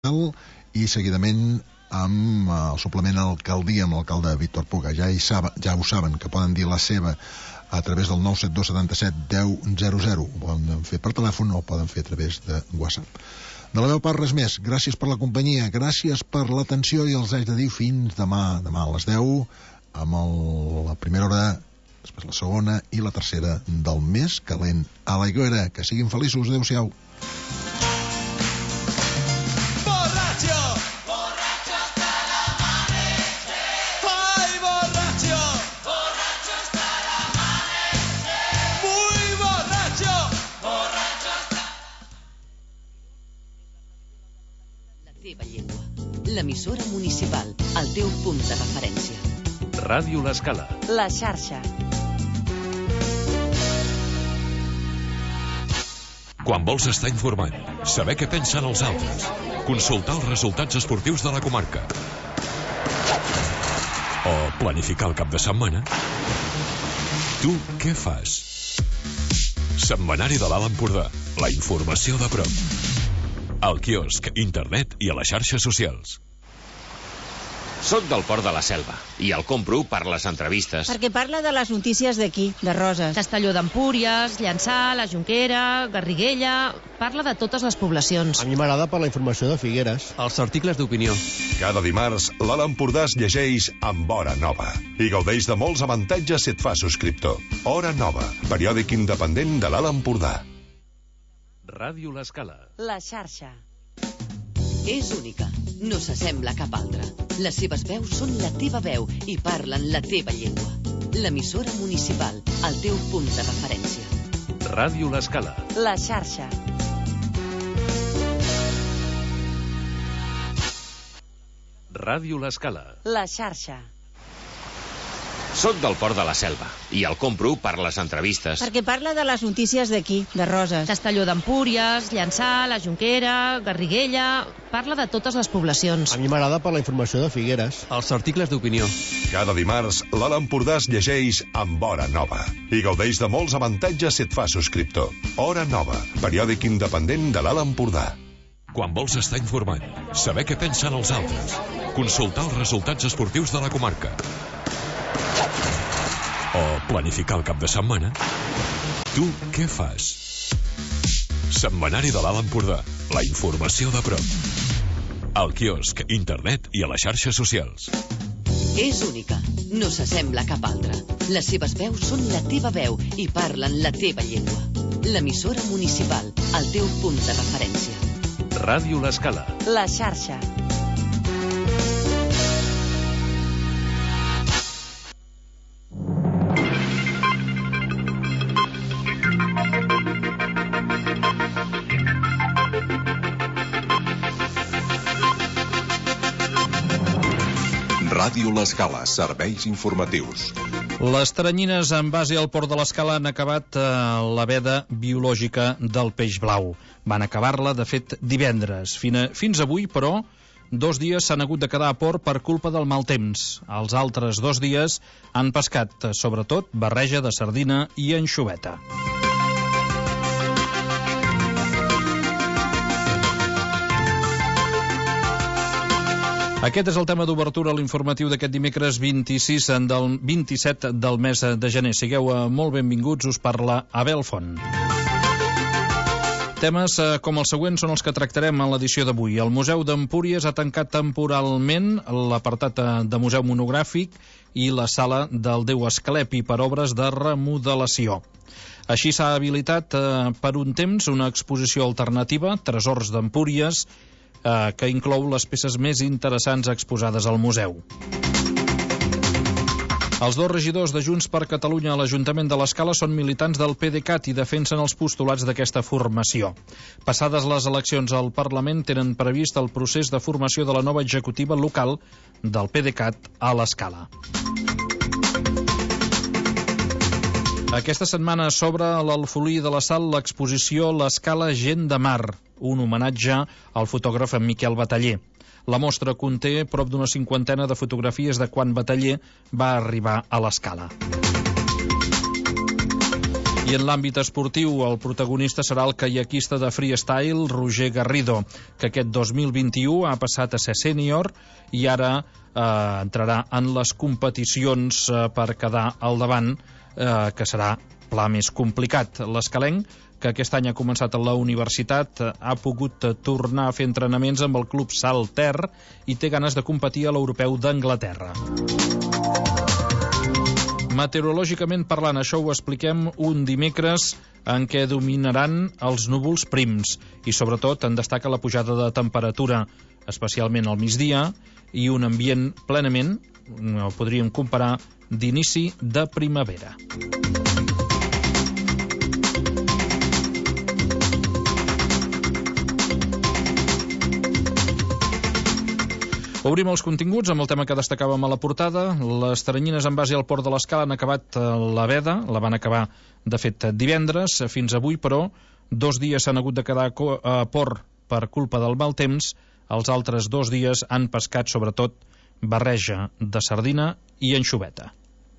i seguidament amb el suplement a l'alcaldia amb l'alcalde Víctor Puga. Ja ho saben, que poden dir la seva a través del 972 77 10 00. Ho poden fer per telèfon o ho poden fer a través de WhatsApp. De la meva part, res més. Gràcies per la companyia, gràcies per l'atenció i els haig de dir fins demà a les 10 amb la primera hora, després la segona i la tercera del més calent a l'Aigüera. Que siguin feliços. Adéu-siau. L'emissora municipal, el teu punt de referència. Ràdio L'Escala. La xarxa. Quan vols estar informat, saber què pensen els altres, consultar els resultats esportius de la comarca o planificar el cap de setmana, tu què fas? Setmanari de l'Alt Empordà. La informació de prop. Al quiosc, internet i a les xarxes socials. Soc del Port de la Selva i el compro per les entrevistes. Perquè parla de les notícies d'aquí, de Roses. Castelló d'Empúries, Llançà, la Jonquera, Garriguella... Parla de totes les poblacions. A mi m'agrada per la informació de Figueres. Els articles d'opinió. Cada dimarts, l'Alt Empordà es llegeix amb Hora Nova i gaudeix de molts avantatges si et fa subscriptor. Hora Nova, periòdic independent de l'Alt Empordà. Ràdio L'Escala. La xarxa. És única, no s'assembla a cap altra. Les seves veus són la teva veu i parlen la teva llengua. L'emissora municipal, el teu punt de referència. Ràdio L'Escala. La xarxa. Ràdio L'Escala. La xarxa. Soc del Port de la Selva i el compro per les entrevistes. Perquè parla de les notícies d'aquí, de Roses. Castelló d'Empúries, Llançà, la Jonquera, Garriguella... Parla de totes les poblacions. A mi m'agrada per la informació de Figueres. Els articles d'opinió. Cada dimarts, l'Alt Empordà es llegeix amb Hora Nova i gaudeix de molts avantatges si et fa subscriptor. Hora Nova, periòdic independent de l'Alt Empordà. Quan vols estar informat, saber què pensen els altres, consultar els resultats esportius de la comarca o planificar el cap de setmana, tu què fas? Setmanari de l'Alt Empordà. La informació de prop. Al quiosc, internet i a les xarxes socials. És única, no s'assembla a cap altra. Les seves veus són la teva veu i parlen la teva llengua. L'emissora municipal, el teu punt de referència. Ràdio L'Escala. La xarxa. Ràdio L'Escala, serveis informatius. Les teranyines en base al Port de l'Escala han acabat la veda biològica del peix blau. Van acabar-la, de fet, divendres. Fins avui, però, 2 dies s'han hagut de quedar a port per culpa del mal temps. Els altres 2 dies han pescat, sobretot, barreja de sardina i anxoveta. Aquest és el tema d'obertura a l'informatiu d'aquest dimecres 27 del mes de gener. Sigueu molt benvinguts, us parla Abel Font. Temes com els següents són els que tractarem en l'edició d'avui. El Museu d'Empúries ha tancat temporalment l'apartat de museu monogràfic i la sala del Déu Asclepi per obres de remodelació. Així s'ha habilitat per un temps una exposició alternativa, Tresors d'Empúries, que inclou les peces més interessants exposades al museu. Els 2 regidors de Junts per Catalunya a l'Ajuntament de l'Escala són militants del PDeCAT i defensen els postulats d'aquesta formació. Passades les eleccions al Parlament, tenen previst el procés de formació de la nova executiva local del PDeCAT a l'Escala. Aquesta setmana s'obre a l'Alfolí de la Sal l'exposició L'Escala Gent de Mar, un homenatge al fotògraf Miquel Bataller. La mostra conté prop d'una 50 de fotografies de quan Bataller va arribar a l'Escala. I en l'àmbit esportiu, el protagonista serà el caiaquista de freestyle Roger Garrido, que aquest 2021 ha passat a ser sènior i ara entrarà en les competicions per quedar al davant, que serà pla més complicat. L'escalenc, que aquest any ha començat a la universitat, ha pogut tornar a fer entrenaments amb el club Salter i té ganes de competir a l'Europeu d'Anglaterra. Meteorològicament parlant, això ho expliquem un dimecres en què dominaran els núvols prims i sobretot en destaca la pujada de temperatura, especialment al migdia, i un ambient plenament, ho podríem comparar, d'inici de primavera. Obrim els continguts amb el tema que destacàvem a la portada. Les teranyines en base al port de l'Escala han acabat la veda, la van acabar, de fet, divendres, fins avui, però 2 dies s'han hagut de quedar a port per culpa del mal temps. Els altres 2 dies han pescat, sobretot, barreja de sardina i anxoveta.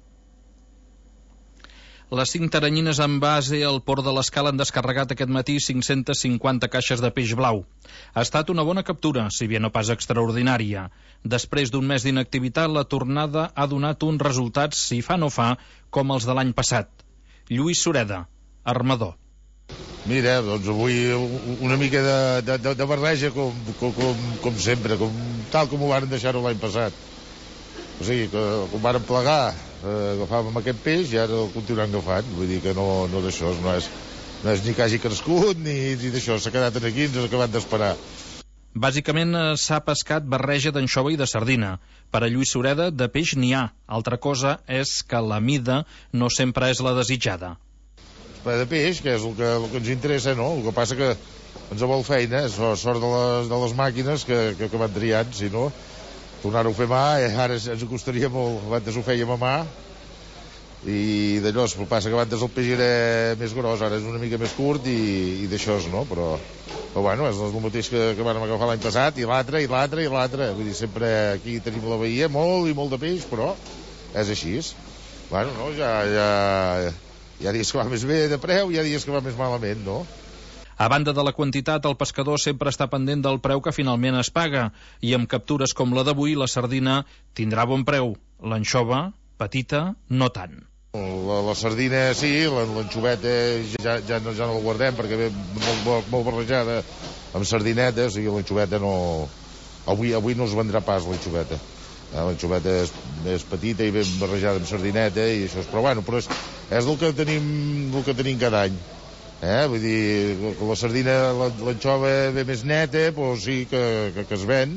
Les 5 teranyines en base al port de l'Escala han descarregat aquest matí 550 caixes de peix blau. Ha estat una bona captura, si bé no pas extraordinària. Després d'un mes d'inactivitat, la tornada ha donat uns resultats, si fa no fa, com els de l'any passat. Lluís Sureda, armador. Mira, doncs avui una mica de barreja com sempre, tal com ho varen deixar-ho l'any passat. O sigui, que ho varen plegar, agafàvem aquest peix i ara el continuem agafant. Vull dir que no d'això, no és ni que hagi crescut ni d'això, s'ha quedat aquí i ens ha acabat d'esperar. Bàsicament s'ha pescat barreja d'anxova i de sardina. Per a Lluís Sureda, de peix n'hi ha. Altra cosa és que la mida no sempre és la desitjada. De peix, que és el que ens interessa, no? El que passa que ens vol feina, és sort de les màquines que van triant, si no, tornar-ho a fer a mà, ara ens costaria molt. Abans ho fèiem a mà, i d'allò, el passa que abans el peix era més gros, ara és una mica més curt i d'això, no? Però bueno, és el mateix que vam agafar l'any passat, i l'altre. Vull dir, sempre aquí tenim la bahia, molt i molt de peix, però és així. Bueno, no, hi ha dies que va més bé de preu, hi ha dies que va més malament, no? A banda de la quantitat, el pescador sempre està pendent del preu que finalment es paga, i amb captures com la d'avui, la sardina tindrà bon preu. L'anxova, petita, no tant. La sardina sí, l'anxoveta ja no la guardem perquè ve molt barrejada amb sardinetes, i l'anxoveta no... Avui no es vendrà pas l'anxoveta. L'anxoveta és petita i ben barrejada amb sardineta i això, però bueno, però és el que tenim cada any. Vull dir, la sardina, l'anxova ve més neta, doncs sí que es ven,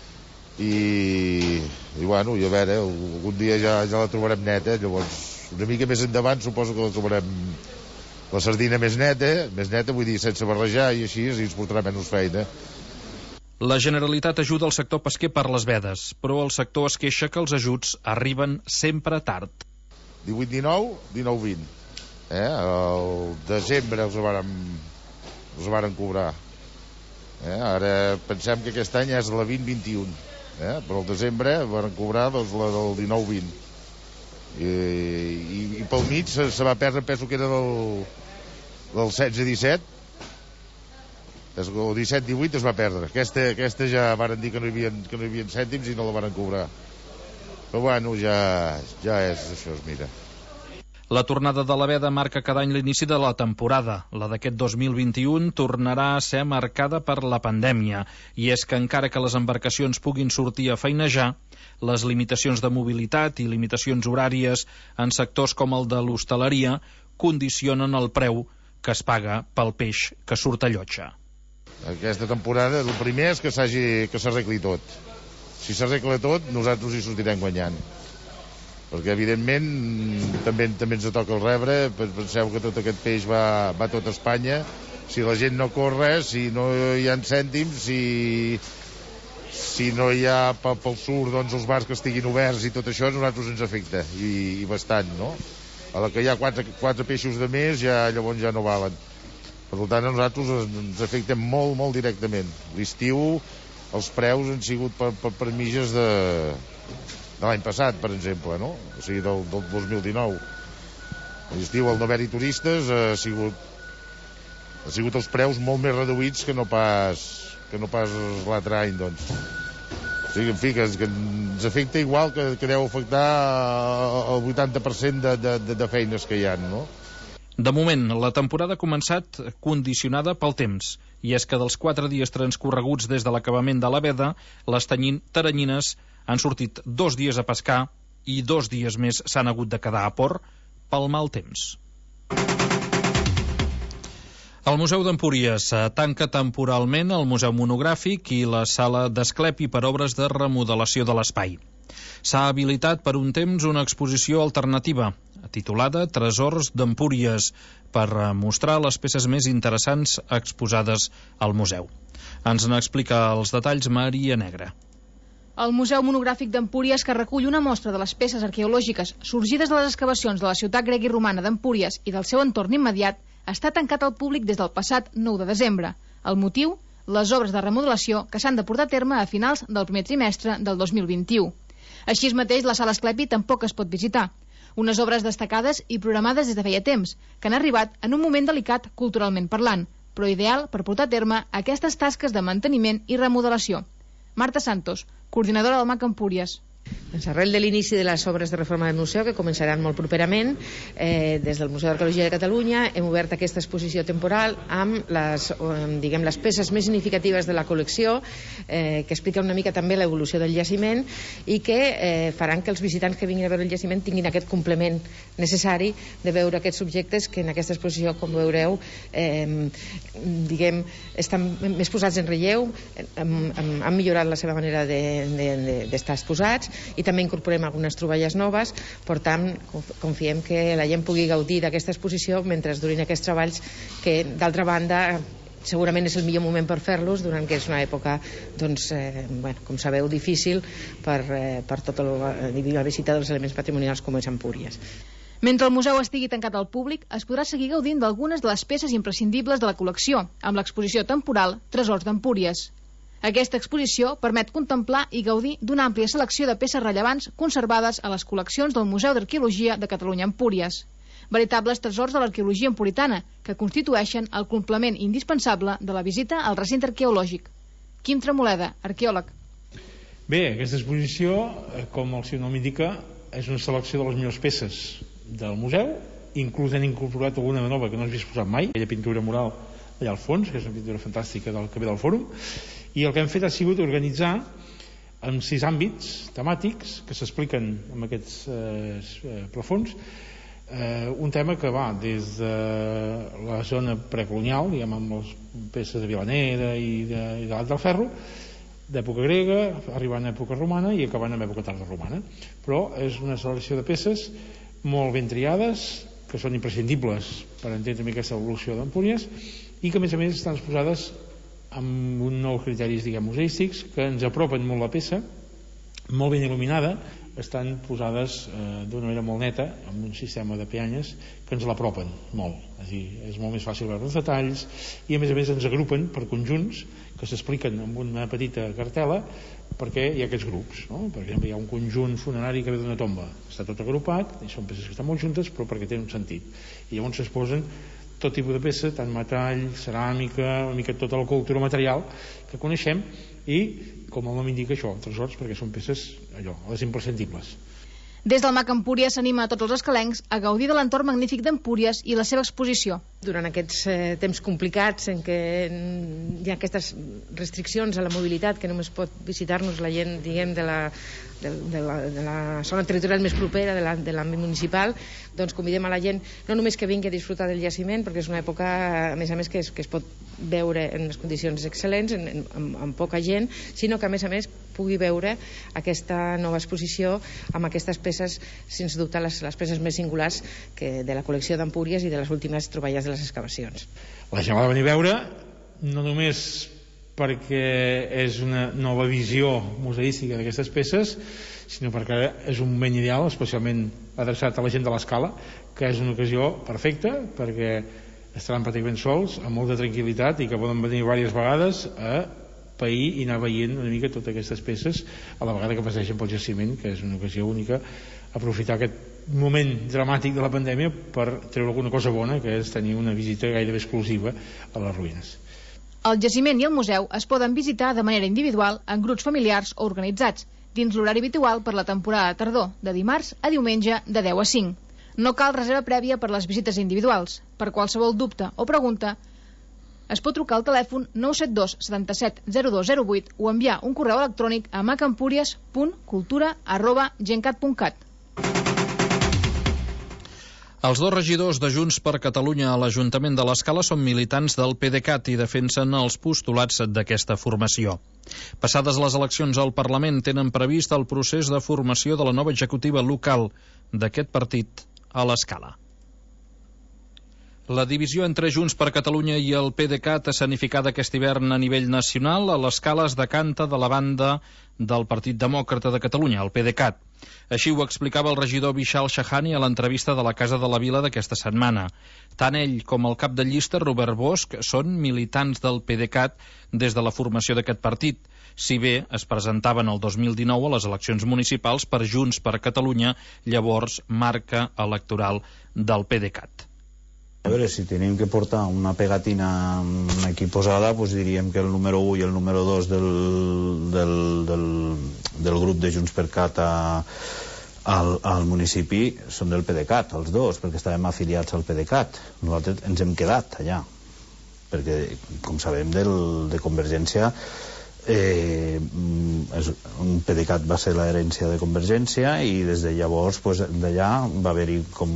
i bueno, i a veure, algun dia ja la trobarem neta. Llavors, una mica més endavant suposo que la trobarem la sardina més neta, vull dir, sense barrejar i així, i ens portarà menys feina. La Generalitat ajuda el sector pesquer per les vedes, però el sector es queixa que els ajuts arriben sempre tard. 18-19, 19-20. Al desembre els varen cobrar. Ara pensem que aquest any és la 20-21, però al desembre varen cobrar la del 19-20. I pel mig se va perdre, penso que era del 16-17, el 17-18 es va perdre. Aquesta ja varen dir que no hi havia cèntims i no la varen cobrar. Però bueno, ja és això, mira. La tornada de la veda marca cada any l'inici de la temporada. La d'aquest 2021 tornarà a ser marcada per la pandèmia, i és que encara que les embarcacions puguin sortir a feinejar, les limitacions de mobilitat i limitacions horàries en sectors com el de l'hostaleria condicionen el preu que es paga pel peix que surt a llotja. Aquesta temporada el primer és que s'arregli tot. Si s'arregla tot, nosaltres hi sortirem guanyant. Perquè evidentment també ens toca el rebre. Penseu que tot aquest peix va tot a Espanya. Si la gent no corre, si no hi ha cèntims, si no hi ha pel sud, doncs els bars que estiguin oberts i tot això, a nosaltres ens afecta, i bastant, no? A la que hi ha 4 peixos de més, llavors ja no valen. Per tant, a nosaltres ens afecten molt, molt directament. L'estiu els preus han sigut per mitges de l'any passat, per exemple, no? O sigui, del 2019. A l'estiu, al no haver-hi turistes, ha sigut els preus molt més reduïts que no pas l'altre any, doncs. O sigui, en fi, que ens afecta igual que deu afectar el 80% de feines que hi ha, no? De moment, la temporada ha començat condicionada pel temps, i és que dels 4 dies transcorreguts des de l'acabament de la veda, les teranyines han sortit 2 dies a pescar i 2 dies més s'han hagut de quedar a port pel mal temps. El Museu d'Empúries tanca temporalment el Museu Monogràfic i la Sala d'Esclepi per obres de remodelació de l'espai. S'ha habilitat per un temps una exposició alternativa, titulada Tresors d'Empúries, per mostrar les peces més interessants exposades al museu. Ens n'explica els detalls Maria Negra. El Museu Monogràfic d'Empúries, que recull una mostra de les peces arqueològiques sorgides de les excavacions de la ciutat grega i romana d'Empúries i del seu entorn immediat, està tancat al públic des del passat 9 de desembre. El motiu? Les obres de remodelació que s'han de portar a terme a finals del primer trimestre del 2021. Així mateix, la Sala Esclepi tampoc es pot visitar. Unes obres destacades i programades des de feia temps, que han arribat en un moment delicat culturalment parlant, però ideal per portar a terme aquestes tasques de manteniment i remodelació. Marta Santos, coordinadora del MAC Empúries. Arrel de l'inici de les obres de reforma del museu, que començaran molt properament, des del Museu d'Arqueologia de Catalunya hem obert aquesta exposició temporal amb les peces més significatives de la col·lecció, que explica una mica també l'evolució del jaciment i que faran que els visitants que vinguin a veure el jaciment tinguin aquest complement necessari de veure aquests objectes que en aquesta exposició, com veureu, estan més posats en relleu, han millorat la seva manera d'estar exposats i també incorporem algunes troballes noves. Per tant, confiem que la gent pugui gaudir d'aquesta exposició mentre durin aquests treballs, que d'altra banda segurament és el millor moment per fer-los, donant que és una època, doncs, com sabeu, difícil per tota la visita dels elements patrimonials com és Empúries. Mentre el museu estigui tancat al públic, es podrà seguir gaudint d'algunes de les peces imprescindibles de la col·lecció, amb l'exposició temporal Tresors d'Empúries. Aquesta exposició permet contemplar i gaudir d'una àmplia selecció de peces rellevants conservades a les col·leccions del Museu d'Arqueologia de Catalunya Empúries. Veritables tresors de l'arqueologia empuritana, que constitueixen el complement indispensable de la visita al recinte arqueològic. Quim Tremoleda, arqueòleg. Bé, aquesta exposició, com el seu nom indica, és una selecció de les millors peces del museu. Inclús han incorporat alguna de nova que no has vist posat mai, aquella pintura mural allà al fons, que és una pintura fantàstica del que ve del fòrum. I el que hem fet ha sigut organitzar en 6 àmbits temàtics que s'expliquen en aquests plafons, un tema que va des de la zona precolonial, diguem, amb les peces de Vilanera i de l'Alt del Ferro, d'època grega, arribant a època romana i acabant en època tardoromana. Però és una selecció de peces molt ben triades, que són imprescindibles per entendre també aquesta evolució d'Empúries, i que a més estan exposades amb un nou criteris, diguem, museístics, que ens apropen molt la peça, molt ben il·luminada, estan posades d'una manera molt neta, amb un sistema de peanyes que ens l'apropen molt. És molt més fàcil veure els detalls, i a més ens agrupen per conjunts que s'expliquen amb una petita cartel·la, perquè hi ha aquests grups, no? Per exemple, hi ha un conjunt funerari que ve d'una tomba, està tot agrupat, i són peces que estan molt juntes, però perquè tenen un sentit. I llavors s'exposen tot tipus de peça, tant metall, ceràmica, una mica tota la cultura material que coneixem, i com el nom indica això, tresors, perquè són peces les imprescindibles. Des del MAC Empúries s'anima a tots els escalencs a gaudir de l'entorn magnífic d'Empúries i la seva exposició. Durant aquests temps complicats en què hi ha aquestes restriccions a la mobilitat, que només pot visitar-nos la gent, diguem, de la zona territorial més propera de l'àmbit municipal, doncs convidem a la gent no només que vingui a disfrutar del jaciment, perquè és una època, a més que es pot veure en les condicions excel·lents, amb poca gent, sinó que a més pugui veure aquesta nova exposició amb aquestes peces, sens dubte les peces més singulars de la col·lecció d'Empúries i de les últimes troballes de les excavacions. La gent va venir a veure no només perquè és una nova visió museística d'aquestes peces, sinó perquè és un moment ideal, especialment adreçat a la gent de l'Escala, que és una ocasió perfecta perquè estaran pràcticament sols, amb molta tranquil·litat, i que poden venir diverses vegades a pair i anar veient una mica totes aquestes peces a la vegada que passegen pel jaciment, que és una ocasió única, aprofitar aquest moment dramàtic de la pandèmia per treure alguna cosa bona, que és tenir una visita gairebé exclusiva a les ruïnes. El jaciment i el museu es poden visitar de manera individual, en grups familiars o organitzats, dins l'horari habitual per la temporada de tardor, de dimarts a diumenge de 10 a 5. No cal reserva prèvia per les visites individuals. Per qualsevol dubte o pregunta, es pot trucar al telèfon 972 77 0208 o enviar un correu electrònic a macampúries.cultura@gencat.cat. Els dos regidors de Junts per Catalunya a l'Ajuntament de l'Escala són militants del PDeCAT i defensen els postulats d'aquesta formació. Passades les eleccions al Parlament, tenen previst el procés de formació de la nova executiva local d'aquest partit a l'Escala. La divisió entre Junts per Catalunya i el PDeCAT escenificada aquest hivern a nivell nacional a l'Escala es decanta de la banda del Partit Demòcrata de Catalunya, el PDeCAT. Així ho explicava el regidor Vishal Shahani a l'entrevista de la Casa de la Vila d'aquesta setmana. Tant ell com el cap de llista, Robert Bosch, són militants del PDeCAT des de la formació d'aquest partit, si bé es presentaven el 2019 a les eleccions municipals per Junts per Catalunya, llavors marca electoral del PDeCAT. A veure, si tenim que portar una pegatina aquí posada, doncs diríem que el número 1 i el número 2 del grup de Junts per Cat al municipi són del PDeCAT, els dos, perquè estàvem afiliats al PDeCAT. Nosaltres ens hem quedat allà, perquè, com sabem, de Convergència, un PDeCAT va ser l'herència de Convergència i des de llavors, d'allà va haver-hi com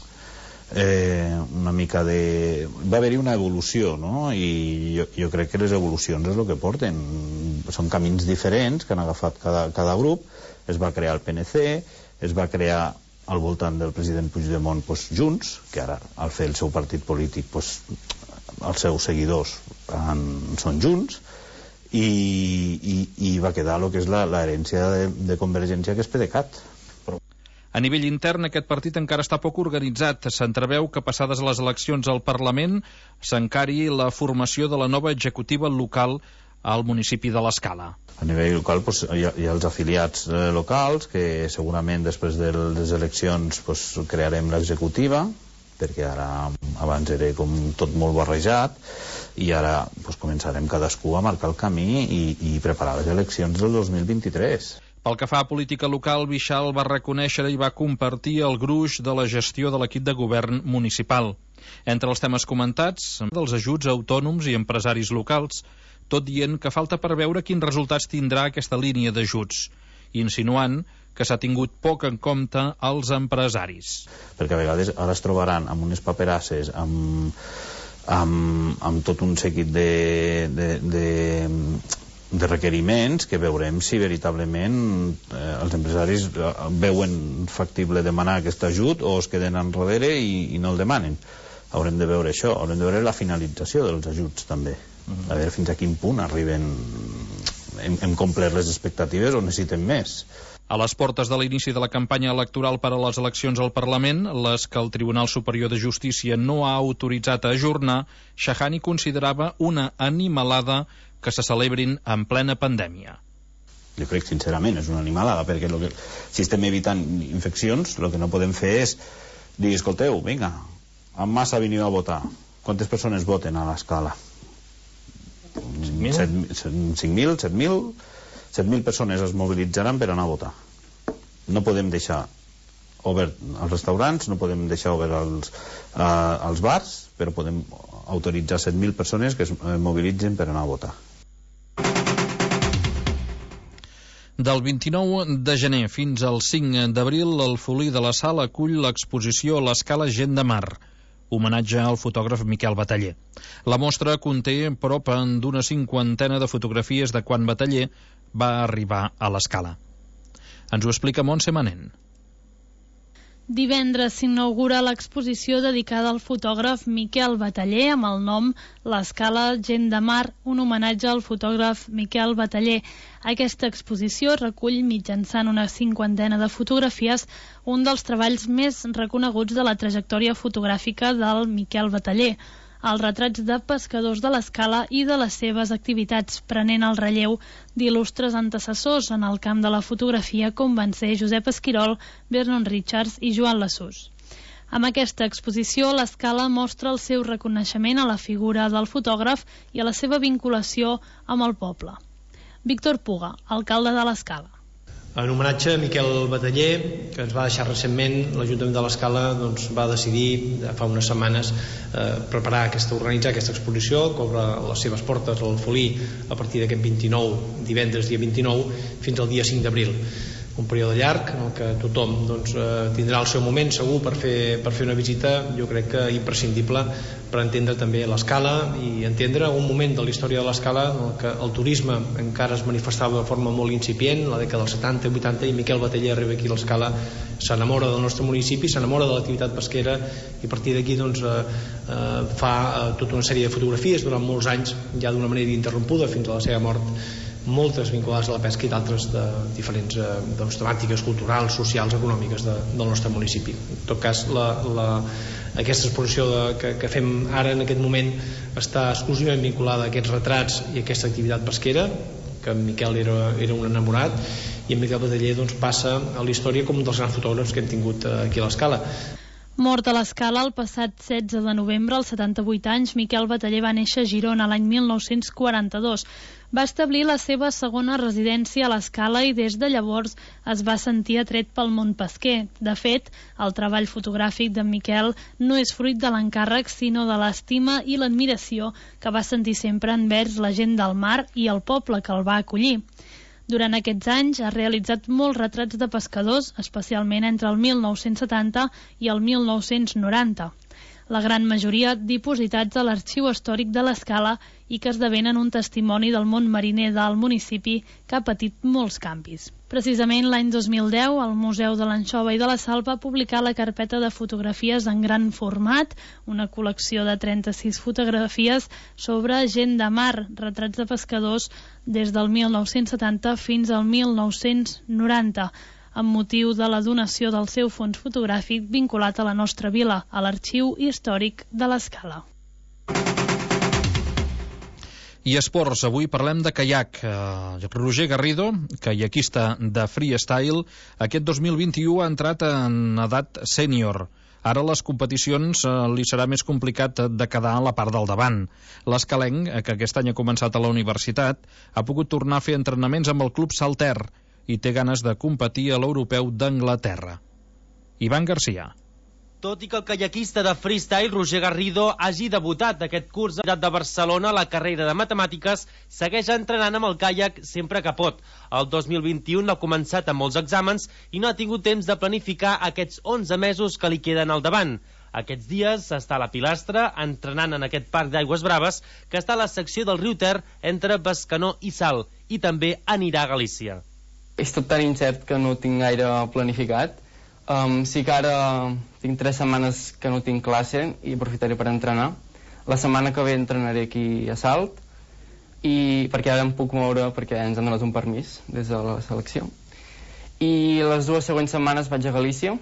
una mica de... va haver-hi una evolució, no? I jo crec que les evolucions és el que porten. Són camins diferents que han agafat cada grup. Es va crear el PNC, es va crear al voltant del president Puigdemont Junts, que ara al fer el seu partit polític els seus seguidors són Junts, i va quedar el que és l'herència de Convergència, que és PDeCAT. A nivell intern, aquest partit encara està poc organitzat. S'entreveu que, passades les eleccions al Parlament, s'encari la formació de la nova executiva local al municipi de l'Escala. A nivell local hi ha els afiliats locals, que segurament després de les eleccions crearem l'executiva, perquè abans era com tot molt barrejat, i ara començarem cadascú a marcar el camí i preparar les eleccions del 2023. Pel que fa a política local, Vishal va reconèixer i va compartir el gruix de la gestió de l'equip de govern municipal. Entre els temes comentats, dels ajuts a autònoms i empresaris locals, tot dient que falta per veure quins resultats tindrà aquesta línia d'ajuts, insinuant que s'ha tingut poc en compte els empresaris. Perquè a vegades ara es trobaran amb unes paperasses, amb tot un seguit de requeriments que veurem si veritablement els empresaris veuen factible demanar aquest ajut o es queden enrere i no el demanen. Haurem de veure això, haurem de veure la finalització dels ajuts també, a veure fins a quin punt arriben, hem complert les expectatives o necessitem més. A les portes de l'inici de la campanya electoral per a les eleccions al Parlament, les que el Tribunal Superior de Justícia no ha autoritzat a ajornar, Shahani considerava una animalada que se celebrin en plena pandèmia. Jo crec sincerament és una animalada, perquè si estem evitant infeccions, el que no podem fer és dir, escolteu, vinga, en massa veniu a votar. Quantes persones voten a l'Escala? 5.000, 7.000 persones es mobilitzaran per anar a votar. No podem deixar obert els restaurants, no podem deixar obert els bars, però podem autoritzar 7.000 persones que es mobilitzen per anar a votar. Del 29 de gener fins al 5 d'abril, el Folí de la Sal acull l'exposició a l'Escala Gent de Mar, homenatge al fotògraf Miquel Bataller. La mostra conté prop d'una 50 de fotografies de quan Bataller va arribar a l'Escala. Ens ho explica Montse Manent. Divendres s'inaugura l'exposició dedicada al fotògraf Miquel Bataller amb el nom L'Escala Gent de Mar, un homenatge al fotògraf Miquel Bataller. Aquesta exposició recull mitjançant una 50 de fotografies un dels treballs més reconeguts de la trajectòria fotogràfica del Miquel Bataller. els retrats de pescadors de l'Escala i de les seves activitats, prenent el relleu d'il·lustres antecessors en el camp de la fotografia com van ser Josep Esquirol, Vernon Richards i Joan Lassús. Amb aquesta exposició, l'Escala mostra el seu reconeixement a la figura del fotògraf i a la seva vinculació amb el poble. Víctor Puga, alcalde de l'Escala. En homenatge a Miquel Bataller, que ens va deixar recentment, l'Ajuntament de l'Escala va decidir fa unes setmanes organitzar aquesta exposició que obre les seves portes al Folí a partir d'aquest 29, divendres dia 29, fins al dia 5 d'abril. Un període llarg en el que tothom tindrà el seu moment segur per fer una visita, jo crec que imprescindible per entendre també l'Escala i entendre un moment de la història de l'Escala en el que el turisme encara es manifestava de forma molt incipient, la dècada dels 70 i 80, i Miquel Bataller arriba aquí a l'Escala, s'enamora del nostre municipi, s'enamora de l'activitat pesquera i a partir d'aquí fa tota una sèrie de fotografies durant molts anys, ja d'una manera ininterrompuda fins a la seva mort, moltes vinculades a la pesca i d'altres de diferents temàtiques culturals, socials, econòmiques del nostre municipi. En tot cas, aquesta exposició que fem ara en aquest moment està exclusivament vinculada a aquests retrats i a aquesta activitat pesquera, que en Miquel era un enamorat, i en Miquel Bataller passa a la història com un dels grans fotògrafs que hem tingut aquí a l'Escala. Mort a l'Escala el passat 16 de novembre, als 78 anys, Miquel Bataller va néixer a Girona l'any 1942. Va establir la seva segona residència a l'Escala i des de llavors es va sentir atret pel món pesquer. De fet, el treball fotogràfic d'en Miquel no és fruit de l'encàrrec, sinó de l'estima i l'admiració que va sentir sempre envers la gent del mar i el poble que el va acollir. Durant aquests anys ha realitzat molts retrats de pescadors, especialment entre el 1970 i el 1990. La gran majoria dipositats a l'Arxiu Històric de l'Escala i que esdevenen un testimoni del món mariner del municipi que ha patit molts canvis. Precisament l'any 2010, el Museu de l'Anxova i de la Sal va publicar la carpeta de fotografies en gran format, una col·lecció de 36 fotografies sobre gent de mar, retrats de pescadors des del 1970 fins al 1990, amb motiu de la donació del seu fons fotogràfic vinculat a la nostra vila, a l'Arxiu Històric de l'Escala. I esports, avui parlem de caiac. Roger Garrido, caiaquista de freestyle, aquest 2021 ha entrat en edat sènior. Ara les competicions li serà més complicat de quedar a la part del davant. L'escalenc, que aquest any ha començat a la universitat, ha pogut tornar a fer entrenaments amb el club Salter i té ganes de competir a l'Europeu d'Anglaterra. Ivan Garcia. Tot i que el caiaquista de freestyle Roger Garrido hagi debutat aquest curs a la Universitat de Barcelona a la carrera de matemàtiques, segueix entrenant amb el caiac sempre que pot. El 2021 ha començat amb molts exàmens i no ha tingut temps de planificar aquests 11 mesos que li queden al davant. Aquests dies està a la Pilastra entrenant en aquest parc d'aigües braves que està a la secció del riu Ter entre Bescanó i Salt, i també anirà a Galícia. És tot tan incert que no tinc gaire planificat. Sí que ara tinc 3 setmanes que no tinc classe i aprofitaré per entrenar. La setmana que ve entrenaré aquí a Salt, i perquè ara em puc moure perquè ens han donat un permís des de la selecció. I les 2 següents setmanes vaig a Galícia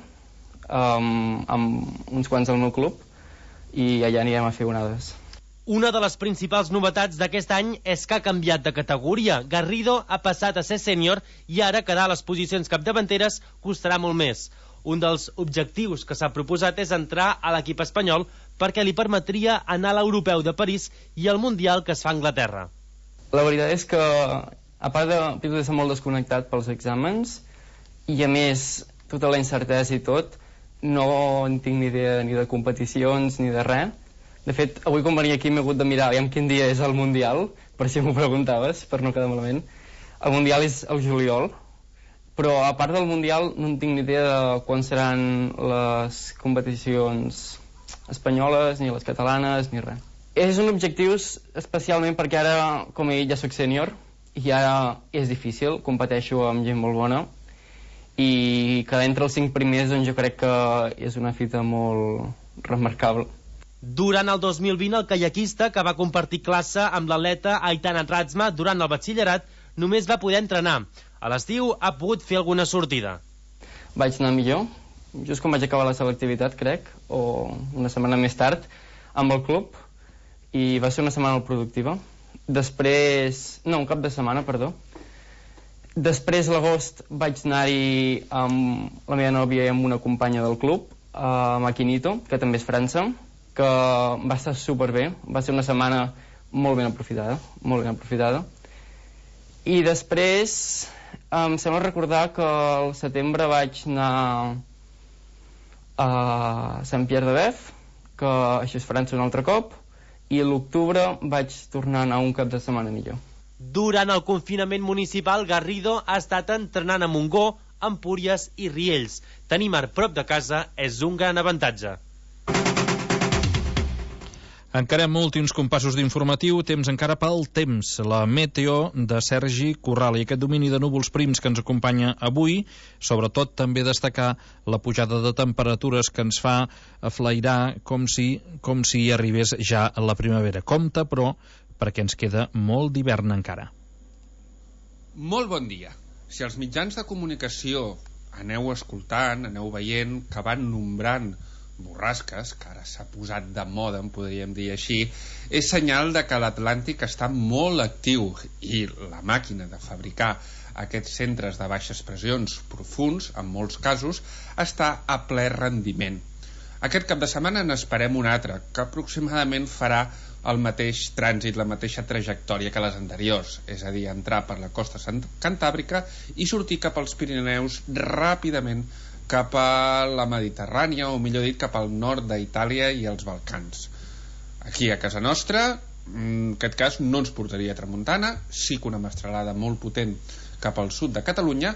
amb uns quants del meu club i allà anirem a fer onades. Una de les principals novetats d'aquest any és que ha canviat de categoria. Garrido ha passat a ser sènior i ara quedar a les posicions capdavanteres costarà molt més. Un dels objectius que s'ha proposat és entrar a l'equip espanyol perquè li permetria anar a l'Europeu de París i al Mundial que es fa a Anglaterra. La veritat és que, a part de ser molt desconnectat pels exàmens, i a més tota la incertesa i tot, no en tinc ni idea ni de competicions ni de res. De fet, avui quan venia aquí m'he hagut de mirar aviam quin dia és el Mundial, per si m'ho preguntaves, per no quedar malament. El Mundial és el juliol, però a part del Mundial no en tinc ni idea de quan seran les competicions espanyoles, ni les catalanes, ni res. És un objectiu especialment perquè ara, com he dit, ja soc sènior i ara és difícil, competeixo amb gent molt bona i quedar entre els 5 primers doncs jo crec que és una fita molt remarcable. Durant el 2020, el caiaquista, que va compartir classe amb l'atleta Aitana Ratzma durant el batxillerat, només va poder entrenar. A l'estiu ha pogut fer alguna sortida. Vaig anar millor, just quan vaig acabar la selectivitat, crec, o una setmana més tard, amb el club. i va ser una setmana molt productiva. Després... No, un cap de setmana, perdó. Després, a l'agost, vaig anar-hi amb la meva nòvia i amb una companya del club, a Maquinito, que també és França, que va estar superbé. Va ser una setmana molt ben aprofitada, molt ben aprofitada. I després, em sembla recordar que al setembre vaig anar a Saint-Pierre-de-Bèf, que això és França un altre cop, i a l'octubre vaig tornar a anar un cap de setmana millor. Durant el confinament municipal, Garrido ha estat entrenant a Montgó, Empúries i Riells. Tenir mar prop de casa és un gran avantatge. Encarem últims compassos d'informatiu, temps encara pel temps. La meteo de Sergi Corral i aquest domini de núvols prims que ens acompanya avui, sobretot també destacar la pujada de temperatures que ens fa aflairar com si arribés ja a la primavera. Compte, però, perquè ens queda molt d'hivern encara. Molt bon dia. Si els mitjans de comunicació aneu escoltant, aneu veient que van nombrant borrasques, que ara s'ha posat de moda, en podríem dir així, és senyal de que l'Atlàntic està molt actiu i la màquina de fabricar aquests centres de baixes pressions profunds, en molts casos, està a ple rendiment. Aquest cap de setmana n'esperem un altre, que aproximadament farà el mateix trànsit, la mateixa trajectòria que les anteriors, és a dir, entrar per la costa cantàbrica i sortir cap als Pirineus ràpidament cap a la Mediterrània, o millor dit, cap al nord d'Itàlia i els Balcans. Aquí a casa nostra, en aquest cas, no ens portaria tramuntana, sí que una mestralada molt potent cap al sud de Catalunya,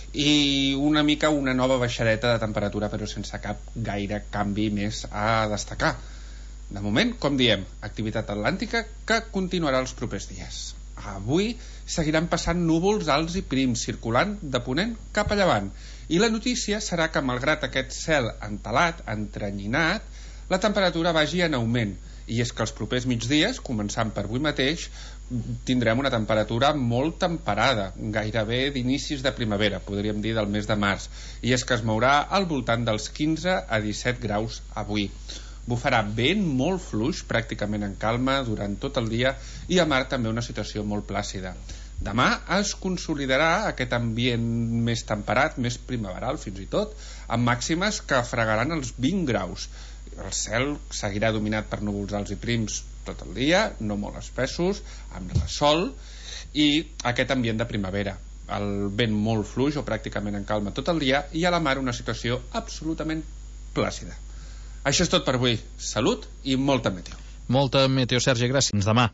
i una mica una nova baixadeta de temperatura, però sense cap gaire canvi més a destacar. De moment, com diem, activitat atlàntica que continuarà els propers dies. Avui seguiran passant núvols alts i prims, circulant de ponent cap a llevant, i la notícia serà que, malgrat aquest cel entelat, entrenyinat, la temperatura vagi en augment. I és que els propers migdies, començant per avui mateix, tindrem una temperatura molt temperada, gairebé d'inicis de primavera, podríem dir del mes de març, i és que es mourà al voltant dels 15 a 17 graus avui. Bufarà vent molt fluix, pràcticament en calma, durant tot el dia, i a mar també una situació molt plàcida. Demà es consolidarà aquest ambient més temperat, més primaveral fins i tot, amb màximes que fregaran els 20 graus. El cel seguirà dominat per núvols alts i prims tot el dia, no molt espessos, amb sol, i aquest ambient de primavera. El vent molt fluix o pràcticament en calma tot el dia, i a la mar una situació absolutament plàcida. Això és tot per avui. Salut i molta meteo. Molta meteo, Sergi, gràcies. Demà.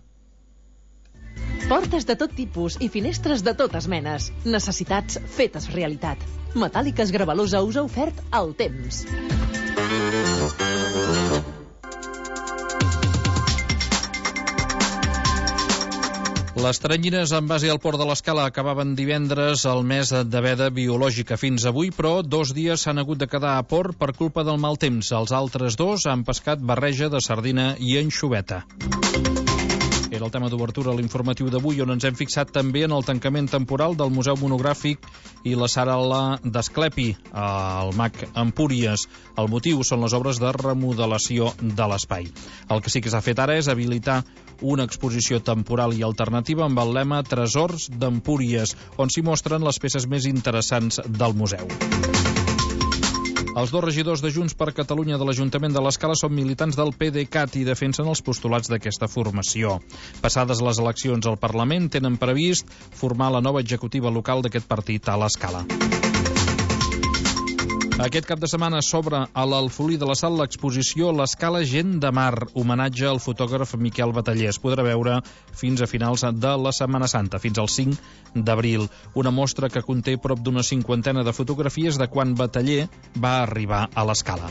Portes de tot tipus i finestres de totes menes. Necessitats fetes realitat. Metàl·liques Gravalusa us ha ofert el temps. Les teranyines en base al port de l'Escala acabaven divendres el mes de veda biològica fins avui, però 2 dies s'han hagut de quedar a port per culpa del mal temps. Els altres 2 han pescat barreja de sardina i anxoveta. Era el tema d'obertura a l'informatiu d'avui, on ens hem fixat també en el tancament temporal del Museu Monogràfic i la sala d'Asclepi, al MAC Empúries. El motiu són les obres de remodelació de l'espai. El que sí que s'ha fet ara és habilitar una exposició temporal i alternativa amb el lema Tresors d'Empúries, on s'hi mostren les peces més interessants del museu. Els 2 regidors de Junts per Catalunya de l'Ajuntament de l'Escala són militants del PDeCAT i defensen els postulats d'aquesta formació. Passades les eleccions al Parlament, tenen previst formar la nova executiva local d'aquest partit a l'Escala. Aquest cap de setmana s'obre a l'Alfolí de la Sal l'exposició L'Escala Gent de Mar, homenatge al fotògraf Miquel Bataller. Es podrà veure fins a finals de la Setmana Santa, fins al 5 d'abril. Una mostra que conté prop d'una 50ena de fotografies de quan Bataller va arribar a l'Escala.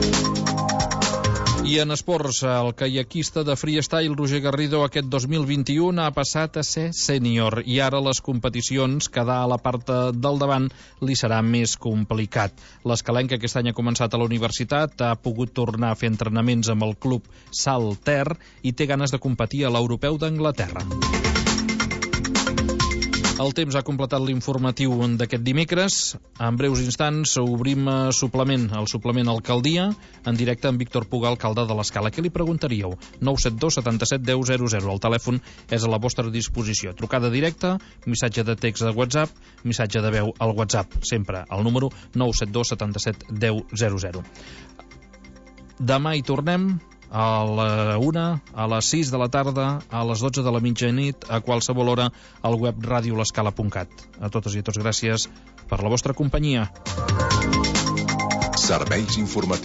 I en esports, el caiaquista de freestyle Roger Garrido aquest 2021 ha passat a ser sènior i ara les competicions, quedar a la part del davant li serà més complicat. L'escalenc que aquest any ha començat a la universitat ha pogut tornar a fer entrenaments amb el club Salter i té ganes de competir a l'Europeu d'Anglaterra. El temps ha completat l'informatiu d'aquest dimecres. En breus instants obrim suplement, el suplement Alcaldia, en directe amb Víctor Puga, alcalde de l'Escala. Què li preguntaríeu? 972 77 10 00. El telèfon és a la vostra disposició. Trucada directa, missatge de text a WhatsApp, missatge de veu al WhatsApp. Sempre al número 972 77 10 00. Demà hi tornem a la 1, a les 6 de la tarda, a les 12 de la mitjanit, a qualsevol hora, al web radiolescala.cat. A totes i a tots, gràcies per la vostra companyia. Serveis informatius.